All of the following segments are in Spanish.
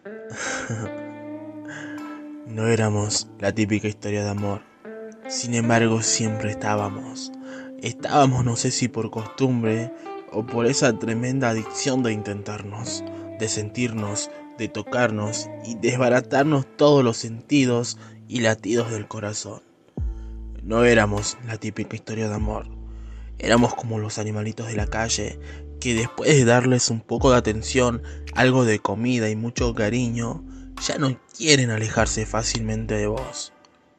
No éramos la típica historia de amor. Sin embargo, siempre estábamos. Estábamos, no sé si por costumbre o por esa tremenda adicción de intentarnos, de sentirnos, de tocarnos y desbaratarnos todos los sentidos y latidos del corazón. No éramos la típica historia de amor. Éramos como los animalitos de la calle que después de darles un poco de atención, algo de comida y mucho cariño, ya no quieren alejarse fácilmente de vos.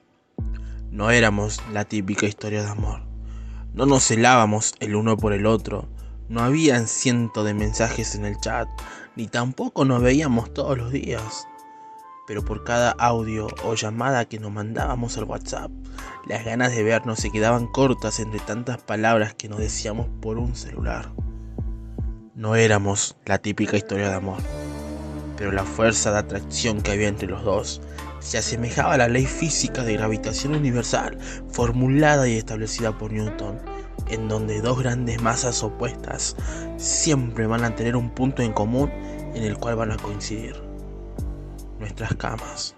No éramos la típica historia de amor. No nos celábamos el uno por el otro. No habían cientos de mensajes en el chat, ni tampoco nos veíamos todos los días. Pero por cada audio o llamada que nos mandábamos al WhatsApp, las ganas de vernos se quedaban cortas entre tantas palabras que nos decíamos por un celular. No éramos la típica historia de amor, pero la fuerza de atracción que había entre los dos se asemejaba a la ley física de gravitación universal formulada y establecida por Newton, en donde dos grandes masas opuestas siempre van a tener un punto en común en el cual van a coincidir: nuestras camas.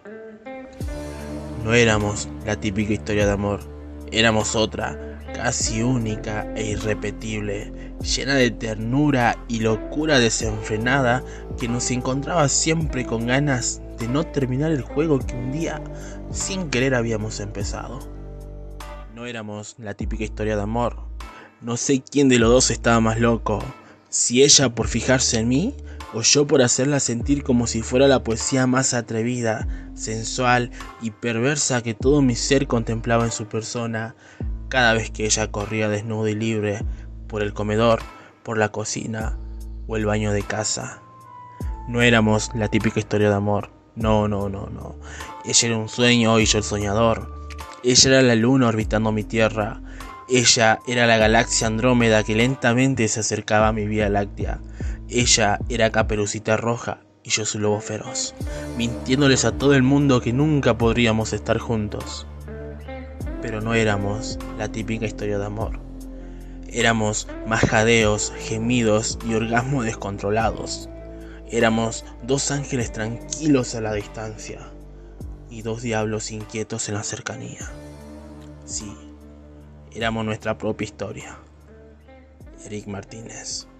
No éramos la típica historia de amor, éramos otra, casi única e irrepetible, llena de ternura y locura desenfrenada que nos encontraba siempre con ganas de no terminar el juego que un día, sin querer, habíamos empezado. No éramos la típica historia de amor. No sé quién de los dos estaba más loco, si ella por fijarse en mí o yo por hacerla sentir como si fuera la poesía más atrevida, sensual y perversa que todo mi ser contemplaba en su persona cada vez que ella corría desnuda y libre por el comedor, por la cocina o el baño de casa. No éramos la típica historia de amor. No. Ella era un sueño y yo el soñador. Ella era la luna orbitando mi tierra. Ella era la galaxia Andrómeda que lentamente se acercaba a mi Vía Láctea. Ella era Caperucita Roja y yo su lobo feroz, mintiéndoles a todo el mundo que nunca podríamos estar juntos. Pero no éramos la típica historia de amor. Éramos majadeos, gemidos y orgasmos descontrolados. Éramos dos ángeles tranquilos a la distancia y dos diablos inquietos en la cercanía. Sí, éramos nuestra propia historia. Eric Martínez.